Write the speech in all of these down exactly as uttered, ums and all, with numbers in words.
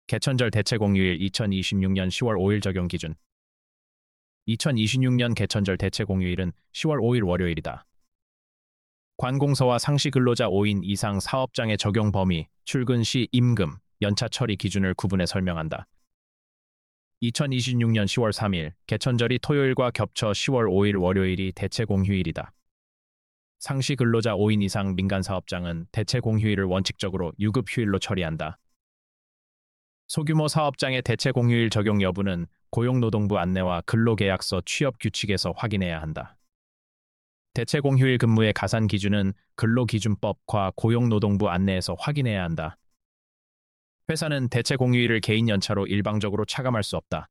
개천절 대체공휴일 이천이십육 년 시월 오일 적용 기준. 이천이십육 년 개천절 대체공휴일은 시월 오일 월요일이다. 관공서와 상시 근로자 오 인 이상 사업장의 적용 범위, 출근 시 임금, 연차 처리 기준을 구분해 설명한다. 이천이십육 년 시월 삼일, 개천절이 토요일과 겹쳐 시월 오일 월요일이 대체공휴일이다. 상시 근로자 오 인 이상 민간 사업장은 대체공휴일을 원칙적으로 유급휴일로 처리한다. 소규모 사업장의 대체공휴일 적용 여부는 고용노동부 안내와 근로계약서 취업규칙에서 확인해야 한다. 대체공휴일 근무의 가산 기준은 근로기준법과 고용노동부 안내에서 확인해야 한다. 회사는 대체공휴일을 개인 연차로 일방적으로 차감할 수 없다.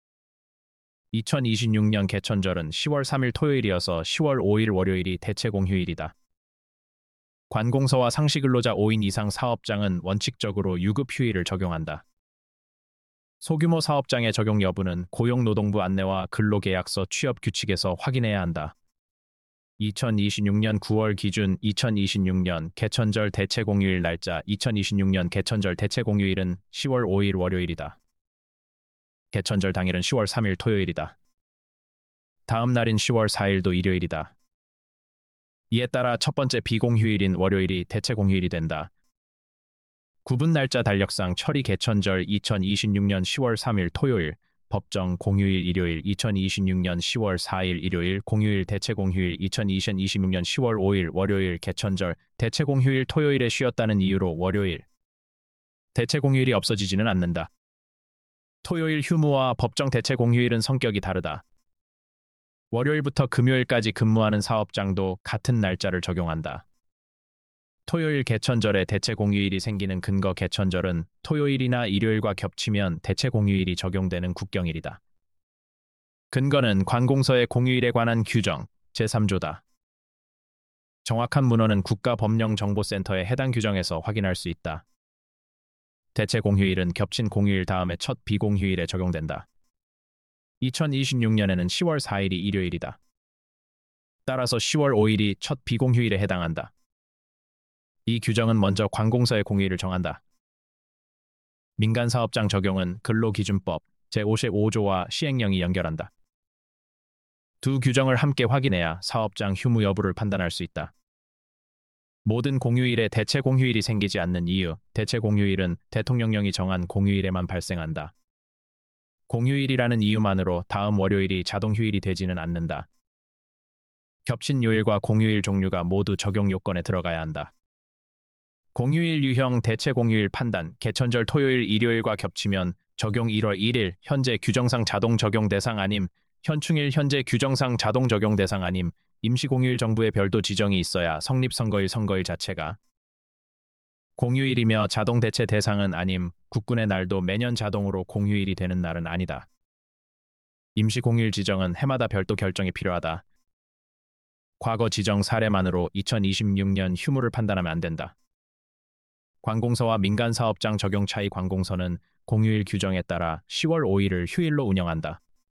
이천이십육 년 개천절은 시월 삼일 토요일이어서 시월 오일 월요일이 대체공휴일이다. 관공서와 상시 근로자 오 인 이상 사업장은 원칙적으로 유급휴일을 적용한다. 소규모 사업장의 적용 여부는 고용노동부 안내와 근로계약서 취업규칙에서 확인해야 한다. 이천이십육 년 구월 기준 이천이십육 년 개천절 대체공휴일 날짜 이천이십육 년 개천절 대체공휴일은 시월 오일 월요일이다. 개천절 당일은 시월 삼일 토요일이다. 다음 날인 시월 사일도 일요일이다. 이에 따라 첫 번째 비공휴일인 월요일이 대체공휴일이 된다. 구분 날짜 달력상 처리 개천절 이천이십육 년 시월 삼일 토요일, 법정 공휴일 일요일 이천이십육 년 시월 사일 일요일 공휴일 대체공휴일 이천이십육 년 시월 오일 월요일 개천절 대체공휴일 토요일에 쉬었다는 이유로 월요일 대체공휴일이 없어지지는 않는다. 토요일 휴무와 법정 대체공휴일은 성격이 다르다. 월요일부터 금요일까지 근무하는 사업장도 같은 날짜를 적용한다. 토요일 개천절에 대체공휴일이 생기는 근거 개천절은 토요일이나 일요일과 겹치면 대체공휴일이 적용되는 국경일이다. 근거는 관공서의 공휴일에 관한 규정 제삼 조다. 정확한 문헌은 국가법령정보센터의 해당 규정에서 확인할 수 있다. 대체공휴일은 겹친 공휴일 다음에 첫 비공휴일에 적용된다. 이천이십육 년에는 시월 사일이 일요일이다. 따라서 시월 오일이 첫 비공휴일에 해당한다. 이 규정은 먼저 관공서의 공휴일을 정한다. 민간사업장 적용은 근로기준법 제오십오 조와 시행령이 연결한다. 두 규정을 함께 확인해야 사업장 휴무 여부를 판단할 수 있다. 모든 공휴일에 대체공휴일이 생기지 않는 이유, 대체공휴일은 대통령령이 정한 공휴일에만 발생한다. 공휴일이라는 이유만으로 다음 월요일이 자동휴일이 되지는 않는다. 겹친 요일과 공휴일 종류가 모두 적용 요건에 들어가야 한다. 공휴일 유형 대체공휴일 판단, 개천절 토요일 일요일과 겹치면 적용 일월 일일 현재 규정상 자동 적용 대상 아님, 현충일 현재 규정상 자동 적용 대상 아님, 임시공휴일 정부의 별도 지정이 있어야 성립선거일 선거일 자체가 공휴일이며 자동 대체 대상은 아님, 국군의 날도 매년 자동으로 공휴일이 되는 날은 아니다. 임시공휴일 지정은 해마다 별도 결정이 필요하다. 과거 지정 사례만으로 이천이십육 년 휴무를 판단하면 안 된다. 관공서와 민간사업장 적용 차이 관공서는 공휴일 규정에 따라 시월 오일을 휴일로 운영한다.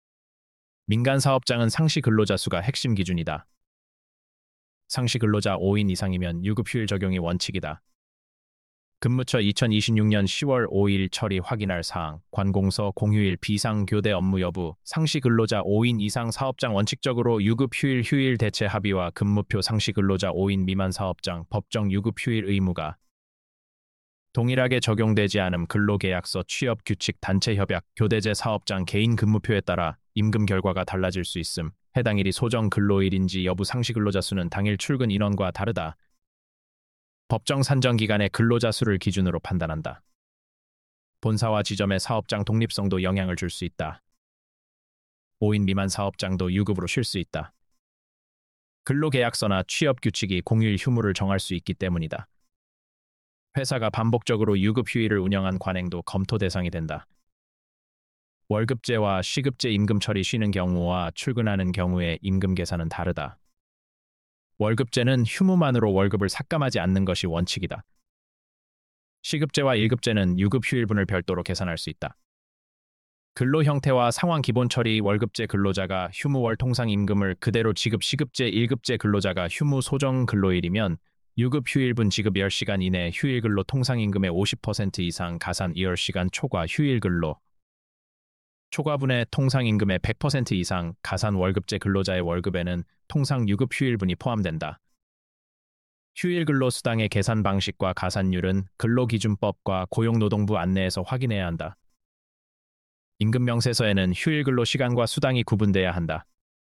민간사업장은 상시 근로자 수가 핵심 기준이다. 상시 근로자 오 인 이상이면 유급휴일 적용이 원칙이다. 근무처 이천이십육 년 시월 오일 처리 확인할 사항, 관공서 공휴일 비상교대 업무 여부, 상시 근로자 오 인 이상 사업장 원칙적으로 유급휴일 휴일 대체 합의와 근무표 상시 근로자 오 인 미만 사업장 법정 유급휴일 의무가 동일하게 적용되지 않음 근로계약서 취업규칙 단체협약 교대제 사업장 개인 근무표에 따라 임금 결과가 달라질 수 있음. 해당 일이 소정 근로일인지 여부 상시 근로자 수는 당일 출근 인원과 다르다. 법정 산정 기간의 근로자 수를 기준으로 판단한다. 본사와 지점의 사업장 독립성도 영향을 줄 수 있다. 오 인 미만 사업장도 유급으로 쉴 수 있다. 근로계약서나 취업규칙이 공휴일 휴무를 정할 수 있기 때문이다. 회사가 반복적으로 유급휴일을 운영한 관행도 검토 대상이 된다. 월급제와 시급제 임금 처리 쉬는 경우와 출근하는 경우의 임금 계산은 다르다. 월급제는 휴무만으로 월급을 삭감하지 않는 것이 원칙이다. 시급제와 일급제는 유급휴일분을 별도로 계산할 수 있다. 근로 형태와 상황 기본 처리 월급제 근로자가 휴무월 통상 임금을 그대로 지급 시급제 일급제 근로자가 휴무 소정 근로일이면 유급 휴일분 지급 열 시간 이내 휴일근로 통상임금의 오십 퍼센트 이상 가산 열 시간 초과 휴일근로 초과분의 통상임금의 백 퍼센트 이상 가산 월급제 근로자의 월급에는 통상 유급 휴일분이 포함된다. 휴일근로 수당의 계산 방식과 가산율은 근로기준법과 고용노동부 안내에서 확인해야 한다. 임금명세서에는 휴일근로 시간과 수당이 구분돼야 한다.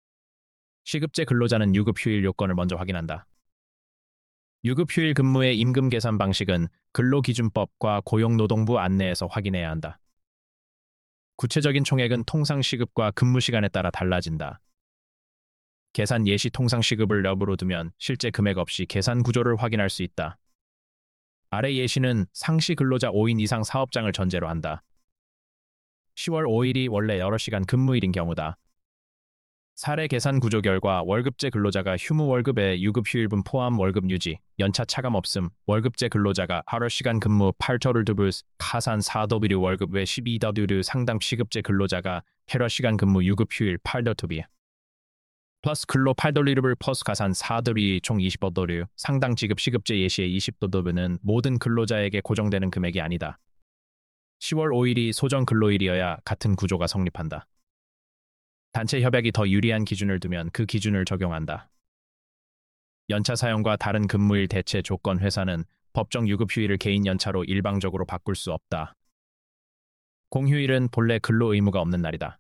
시급제 근로자는 유급 휴일 요건을 먼저 확인한다. 유급 휴일 근무의 임금 계산 방식은 근로기준법과 고용노동부 안내에서 확인해야 한다. 구체적인 총액은 통상 시급과 근무 시간에 따라 달라진다. 계산 예시 통상 시급을 럽으로 두면 실제 금액 없이 계산 구조를 확인할 수 있다. 아래 예시는 상시 근로자 오 인 이상 사업장을 전제로 한다. 시월 오 일이 원래 여러 시간 근무일인 경우다. 사례 계산 구조 결과 월급제 근로자가 휴무 월급에 유급 휴일분 포함 월급 유지, 연차 차감 없음, 월급제 근로자가 하루 시간 근무 팔 더블유 더블유 가산 사 더블유 월급 외 십이 더블유 상당 시급제 근로자가 회라 시간 근무 유급 휴일 팔 더블유 플러스 근로 팔 더블유 플러스 가산 사 더블유 총 이십 더블유 상당 지급 시급제 예시의 이십 더블유는 모든 근로자에게 고정되는 금액이 아니다. 시월 오 일이 소정 근로일이어야 같은 구조가 성립한다. 단체 협약이 더 유리한 기준을 두면 그 기준을 적용한다. 연차 사용과 다른 근무일 대체 조건 회사는 법정 유급 휴일을 개인 연차로 일방적으로 바꿀 수 없다. 공휴일은 본래 근로 의무가 없는 날이다.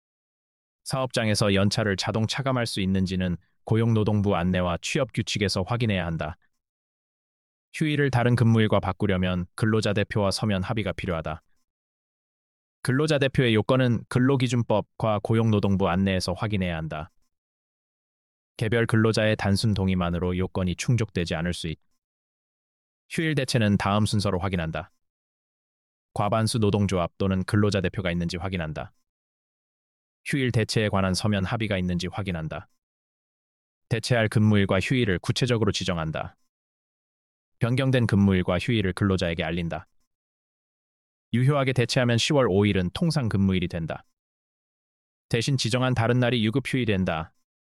사업장에서 연차를 자동 차감할 수 있는지는 고용노동부 안내와 취업 규칙에서 확인해야 한다. 휴일을 다른 근무일과 바꾸려면 근로자 대표와 서면 합의가 필요하다. 근로자 대표의 요건은 근로기준법과 고용노동부 안내에서 확인해야 한다. 개별 근로자의 단순 동의만으로 요건이 충족되지 않을 수 있다. 휴일 대체는 다음 순서로 확인한다. 과반수 노동조합 또는 근로자 대표가 있는지 확인한다. 휴일 대체에 관한 서면 합의가 있는지 확인한다. 대체할 근무일과 휴일을 구체적으로 지정한다. 변경된 근무일과 휴일을 근로자에게 알린다. 유효하게 대체하면 시월 오 일은 통상 근무일이 된다. 대신 지정한 다른 날이 유급 휴일이 된다.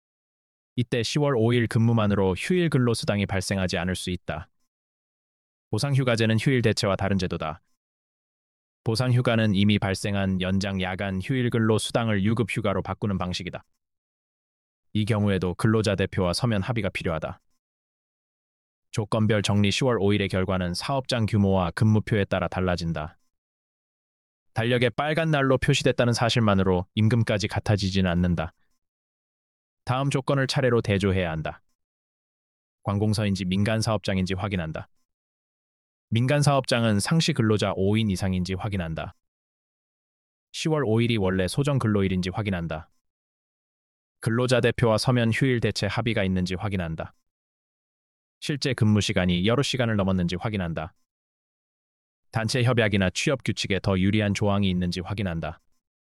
이때 시월 오 일 근무만으로 휴일 근로수당이 발생하지 않을 수 있다. 보상휴가제는 휴일 대체와 다른 제도다. 보상휴가는 이미 발생한 연장 야간 휴일 근로 수당을 유급 휴가로 바꾸는 방식이다. 이 경우에도 근로자 대표와 서면 합의가 필요하다. 조건별 정리 시월 오 일의 결과는 사업장 규모와 근무표에 따라 달라진다. 달력에 빨간 날로 표시됐다는 사실만으로 임금까지 같아지지는 않는다. 다음 조건을 차례로 대조해야 한다. 관공서인지 민간 사업장인지 확인한다. 민간 사업장은 상시 근로자 오 인 이상인지 확인한다. 시월 오 일이 원래 소정 근로일인지 확인한다. 근로자 대표와 서면 휴일 대체 합의가 있는지 확인한다. 실제 근무 시간이 여러 시간을 넘었는지 확인한다. 단체 협약이나 취업 규칙에 더 유리한 조항이 있는지 확인한다.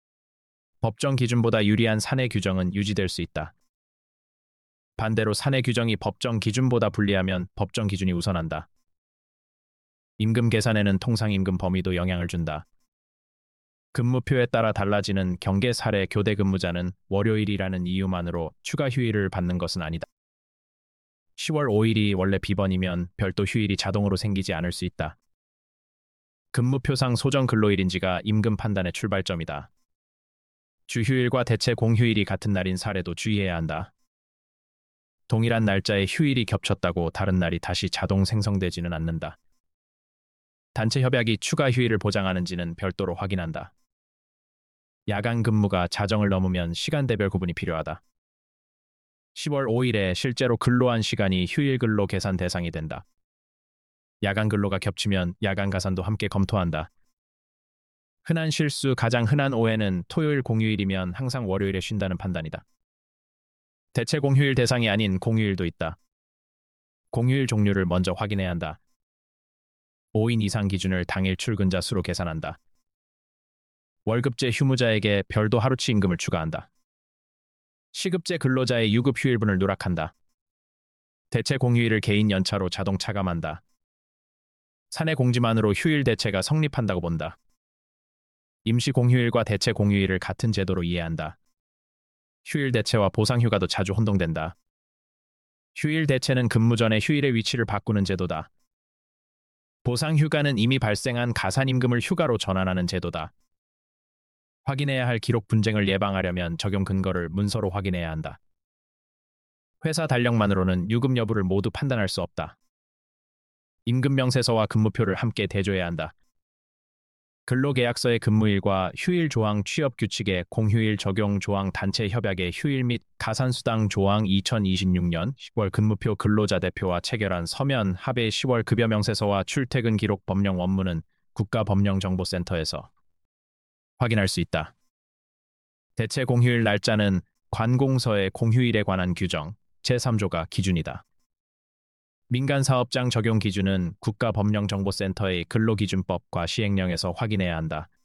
법정 기준보다 유리한 사내 규정은 유지될 수 있다. 반대로 사내 규정이 법정 기준보다 불리하면 법정 기준이 우선한다. 임금 계산에는 통상임금 범위도 영향을 준다. 근무표에 따라 달라지는 경계 사례 교대 근무자는 월요일이라는 이유만으로 추가 휴일을 받는 것은 아니다. 시월 오 일이 원래 비번이면 별도 휴일이 자동으로 생기지 않을 수 있다. 근무표상 소정 근로일인지가 임금 판단의 출발점이다. 주휴일과 대체 공휴일이 같은 날인 사례도 주의해야 한다. 동일한 날짜에 휴일이 겹쳤다고 다른 날이 다시 자동 생성되지는 않는다. 단체 협약이 추가 휴일을 보장하는지는 별도로 확인한다. 야간 근무가 자정을 넘으면 시간대별 구분이 필요하다. 시월 오 일에 실제로 근로한 시간이 휴일 근로 계산 대상이 된다. 야간 근로가 겹치면 야간 가산도 함께 검토한다. 흔한 실수, 가장 흔한 오해는 토요일 공휴일이면 항상 월요일에 쉰다는 판단이다. 대체 공휴일 대상이 아닌 공휴일도 있다. 공휴일 종류를 먼저 확인해야 한다. 오 인 이상 기준을 당일 출근자 수로 계산한다. 월급제 휴무자에게 별도 하루치 임금을 추가한다. 시급제 근로자의 유급 휴일분을 누락한다. 대체 공휴일을 개인 연차로 자동 차감한다. 사내 공지만으로 휴일 대체가 성립한다고 본다. 임시 공휴일과 대체 공휴일을 같은 제도로 이해한다. 휴일 대체와 보상휴가도 자주 혼동된다. 휴일 대체는 근무 전에 휴일의 위치를 바꾸는 제도다. 보상 휴가는 이미 발생한 가산임금을 휴가로 전환하는 제도다. 확인해야 할 기록 분쟁을 예방하려면 적용 근거를 문서로 확인해야 한다. 회사 달력만으로는 유급 여부를 모두 판단할 수 없다. 임금 명세서와 근무표를 함께 대조해야 한다. 근로계약서의 근무일과 휴일 조항 취업 규칙의 공휴일 적용 조항 단체 협약의 휴일 및 가산수당 조항 이천이십육 년 시월 근무표 근로자 대표와 체결한 서면 합의 시월 급여 명세서와 출퇴근 기록 법령 원문은 국가법령정보센터에서 확인할 수 있다. 대체 공휴일 날짜는 관공서의 공휴일에 관한 규정 제삼 조가 기준이다. 민간사업장 적용 기준은 국가법령정보센터의 근로기준법과 시행령에서 확인해야 한다.